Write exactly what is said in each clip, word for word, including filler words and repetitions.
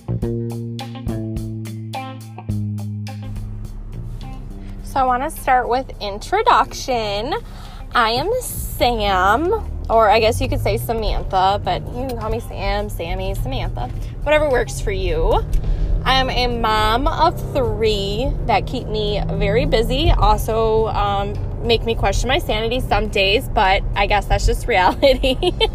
So I want to start with introduction. I am Sam, or I guess you could say Samantha, but you can call me Sam, Sammy, Samantha, whatever works for you. I am a mom of three that keep me very busy, also um, make me question my sanity some days, but I guess that's just reality.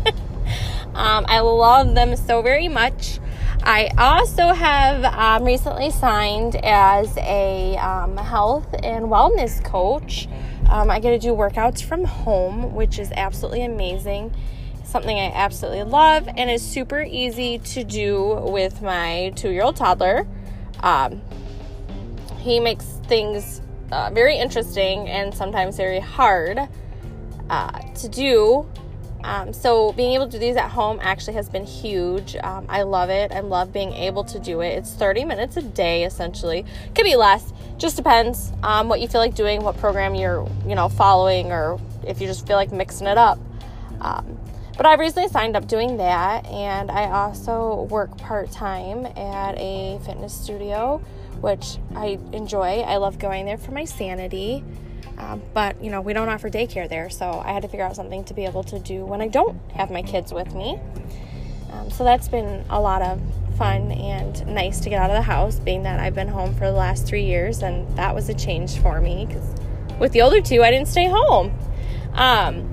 um, I love them so very much. I also have um, recently signed as a um, health and wellness coach. Um, I get to do workouts from home, which is absolutely amazing. Something I absolutely love, and is super easy to do with my two-year-old toddler. Um, he makes things uh, very interesting and sometimes very hard uh, to do. Um, so being able to do these at home actually has been huge. Um, I love it. I love being able to do it. It's thirty minutes a day, essentially. Could be less. Just depends on what you feel like doing, what program you're, you know, following, or if you just feel like mixing it up. Um, but I've recently signed up doing that, and I also work part-time at a fitness studio, which I enjoy. I love going there for my sanity. Um, but, you know, we don't offer daycare there, so I had to figure out something to be able to do when I don't have my kids with me. Um, so that's been a lot of fun and nice to get out of the house, being that I've been home for the last three years, and that was a change for me, because with the older two, I didn't stay home. Um,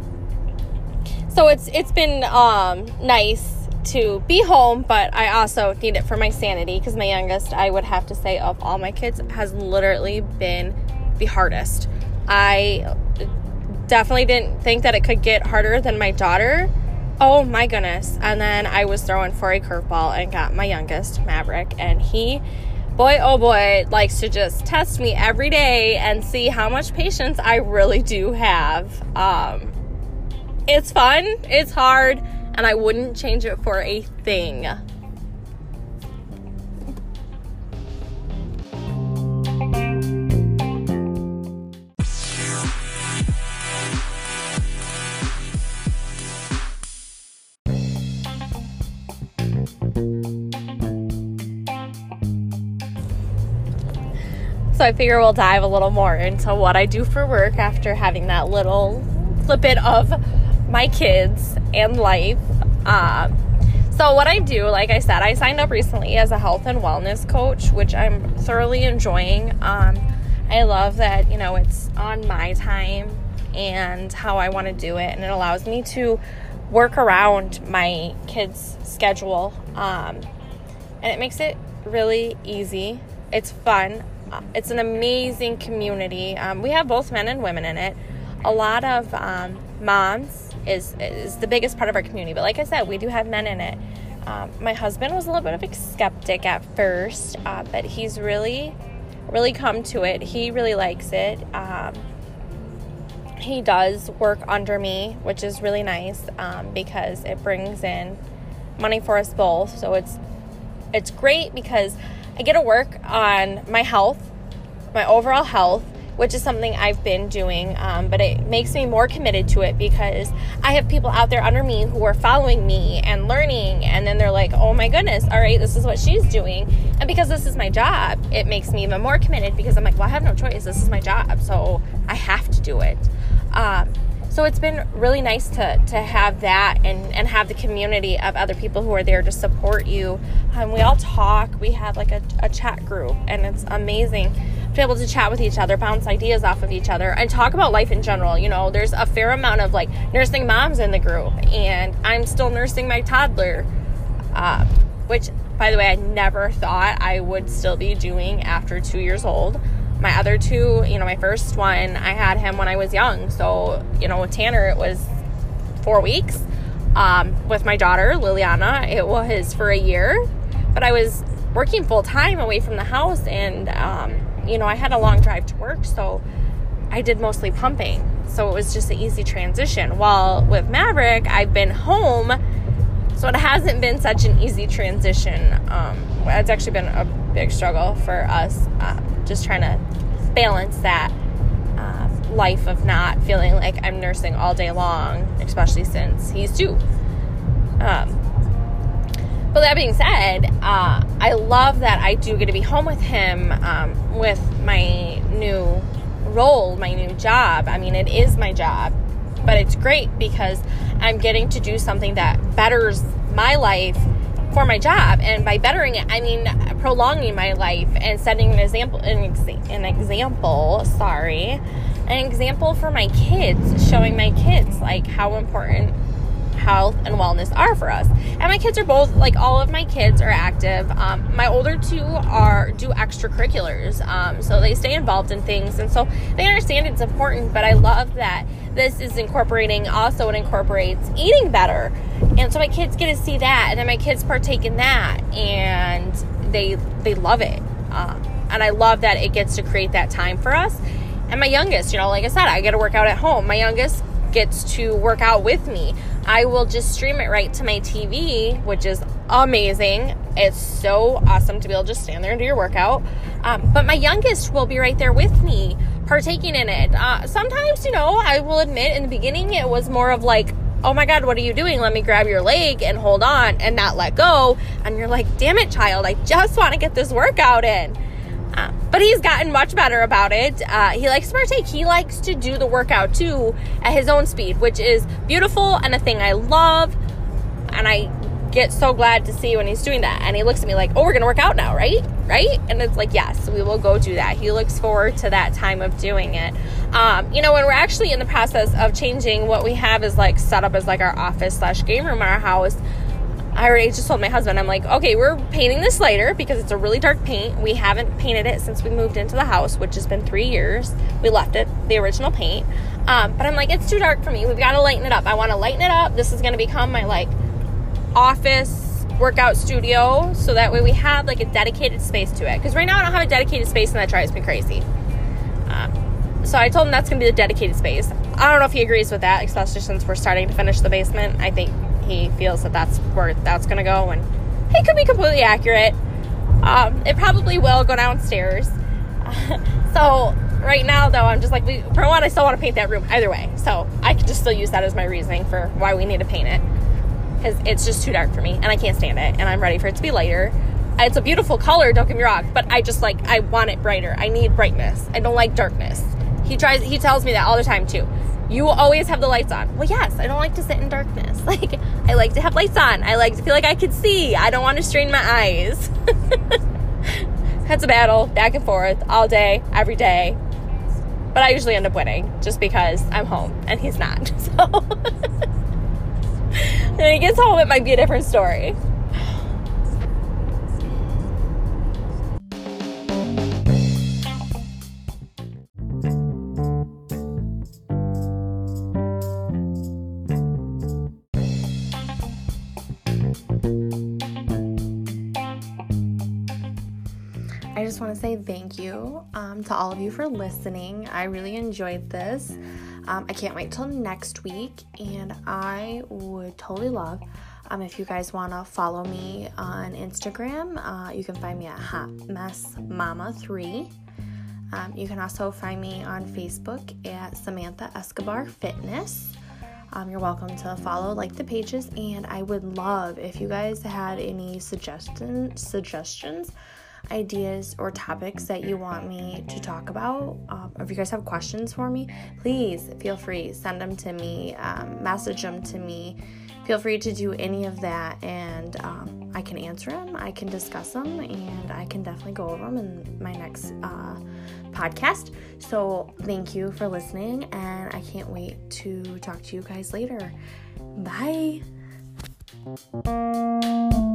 so it's it's been um, nice to be home, but I also need it for my sanity, because my youngest, I would have to say, of all my kids, has literally been the hardest. I definitely didn't think that it could get harder than my daughter. Oh my goodness. And then I was throwing for a curveball and got my youngest, Maverick, and he, boy, oh boy, likes to just test me every day and see how much patience I really do have. Um, it's fun, it's hard, and I wouldn't change it for a thing. So I figure we'll dive a little more into what I do for work after having that little snippet of my kids and life. Um, so what I do, like I said, I signed up recently as a health and wellness coach, which I'm thoroughly enjoying. Um, I love that, you know, it's on my time and how I want to do it, and it allows me to work around my kids' schedule. Um, and it makes it really easy. It's fun. It's an amazing community. Um, we have both men and women in it. A lot of um, moms is is the biggest part of our community. But like I said, we do have men in it. Um, my husband was a little bit of a skeptic at first, uh, but he's really, really come to it. He really likes it. Um, he does work under me, which is really nice um, because it brings in money for us both. So it's it's great because I get to work on my health, my overall health, which is something I've been doing, um, but it makes me more committed to it because I have people out there under me who are following me and learning, and then they're like, oh my goodness, all right, this is what she's doing. And because this is my job, it makes me even more committed because I'm like, well, I have no choice. This is my job, so I have to do it. Um, so it's been really nice to to have that and, and have the community of other people who are there to support you. Um, we all talk. We have like a, a chat group, and it's amazing to be able to chat with each other, bounce ideas off of each other, and talk about life in general. You know, there's a fair amount of like nursing moms in the group, and I'm still nursing my toddler, uh, which, by the way, I never thought I would still be doing after two years old. My other two, you know, my first one, I had him when I was young. So, you know, with Tanner, it was four weeks. Um, with my daughter, Liliana, it was for a year. But I was working full time away from the house, and, um, you know, I had a long drive to work, so I did mostly pumping. So it was just an easy transition. While with Maverick, I've been home, so it hasn't been such an easy transition. Um, it's actually been a big struggle for us, uh, just trying to balance that uh, life of not feeling like I'm nursing all day long, especially since he's two. Um, But that being said, uh, I love that I do get to be home with him um, with my new role, my new job. I mean, it is my job, but it's great because I'm getting to do something that betters my life for my job. And by bettering it, I mean prolonging my life and setting an example, an, exa- an example, sorry, an example for my kids, showing my kids like how important health and wellness are for us. And my kids are both, like all of my kids are active. Um, my older two are do extracurriculars. Um, so they stay involved in things. And so they understand it's important, but I love that this is incorporating, also it incorporates eating better. And so my kids get to see that, and then my kids partake in that, and they, they love it. Um, and I love that it gets to create that time for us. And my youngest, you know, like I said, I get to work out at home. My youngest gets to work out with me. I will just stream it right to my T V, which is amazing. It's so awesome to be able to just stand there and do your workout. Um, but my youngest will be right there with me, partaking in it. Uh, sometimes, you know, I will admit in the beginning it was more of like, oh my God, what are you doing? Let me grab your leg and hold on and not let go. And you're like, damn it, child, I just want to get this workout in. Uh, but he's gotten much better about it. Uh, he likes to partake. He likes to do the workout too at his own speed, which is beautiful and a thing I love. And I get so glad to see when he's doing that. And he looks at me like, oh, we're going to work out now, right? Right? And it's like, yes, we will go do that. He looks forward to that time of doing it. Um, you know, when we're actually in the process of changing what we have is like set up as like our office slash game room in our house. I already just told my husband, I'm like, okay, we're painting this later because it's a really dark paint. We haven't painted it since we moved into the house, which has been three years. We left it, the original paint. Um, but I'm like, it's too dark for me. We've got to lighten it up. I want to lighten it up. This is going to become my, like, office workout studio. So that way we have, like, a dedicated space to it. Because right now I don't have a dedicated space, and that drives me crazy. Um, so I told him that's going to be the dedicated space. I don't know if he agrees with that, especially since we're starting to finish the basement. I think he feels that that's where that's going to go, and he could be completely accurate. Um, it probably will go downstairs. So right now, though, I'm just like, we, for one, I still want to paint that room either way. So I could just still use that as my reasoning for why we need to paint it, because it's just too dark for me, and I can't stand it, and I'm ready for it to be lighter. It's a beautiful color, don't get me wrong, but I just like, I want it brighter. I need brightness. I don't like darkness. He tries, he tells me that all the time, too. You will always have the lights on. Well, yes, I don't like to sit in darkness. Like, I like to have lights on. I like to feel like I can see. I don't want to strain my eyes. It's a battle, back and forth, all day, every day. But I usually end up winning, just because I'm home, and he's not. So, when he gets home, it might be a different story. I just want to say thank you um, to all of you for listening. I really enjoyed this. Um, I can't wait till next week, and I would totally love um, if you guys want to follow me on Instagram. Uh, you can find me at Hot Mess Mama three. Um, you can also find me on Facebook at Samantha Escobar Fitness. Um, you're welcome to follow, like the pages, and I would love if you guys had any suggestion, suggestions, ideas, or topics that you want me to talk about. Um, or if you guys have questions for me, please feel free, send them to me, um, message them to me. Feel free to do any of that, and um, I can answer them, I can discuss them, and I can definitely go over them in my next uh, podcast. So thank you for listening, and I can't wait to talk to you guys later. Bye.